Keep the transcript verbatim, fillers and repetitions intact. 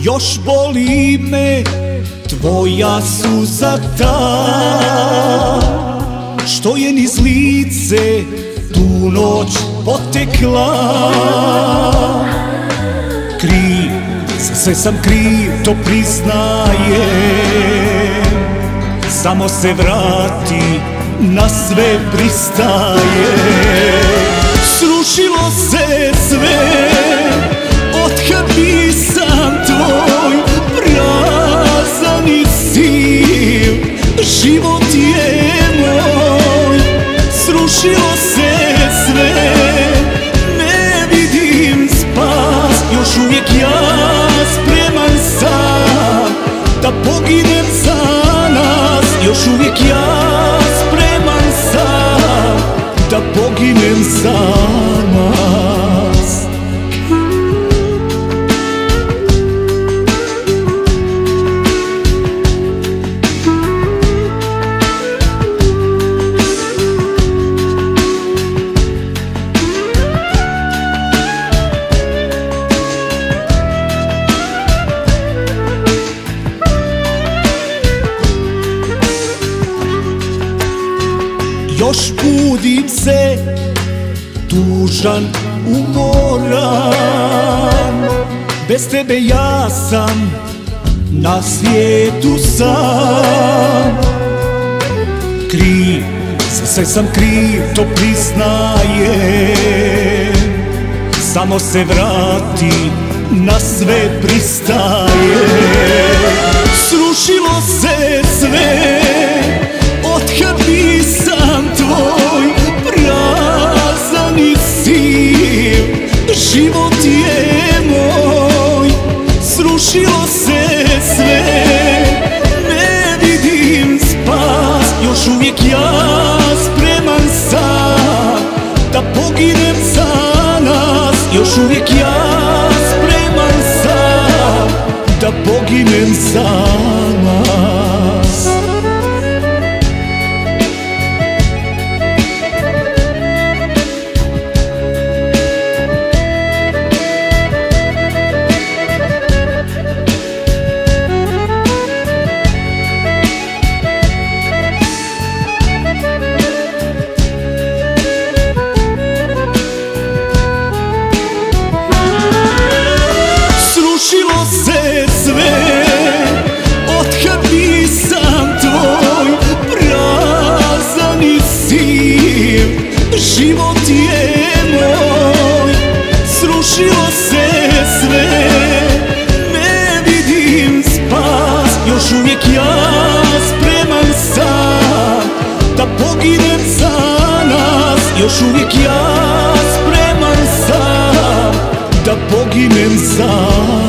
Još boli me tvoja suza ta, što je niz lice tu noć potekla. Kriv, za sve sam kriv, to priznajem. Samo se vrati, na sve pristaje. Srušilo se sve otkad nisam tvoj, prazan i siv život je moj. Srušilo se sve, ne vidim spas, još uvijek ja spreman sam da poginem za nas. Još uvijek ja spreman sam da poginem za nas. Još budim se, tužan, umoran. Bez tebe ja sam na svijetu sam. Kriv, za sve sam kriv, to priznajem. Samo se vrati, na sve pristaje. Srušilo se sve otkad nisam tvoj, prazan i siv život je moj. Srušilo se sve, ne vidim spas, još uvijek ja spreman sam da poginem za nas. Još uvijek ja spreman sam da poginem za nas. Srušilo se sve otkad nisam tvoj, prazan i siv život je moj. Srušilo se sve, ne vidim spas, još uvijek ja spreman sam da poginem za nas. Još uvijek ja spreman sam da poginem za nas.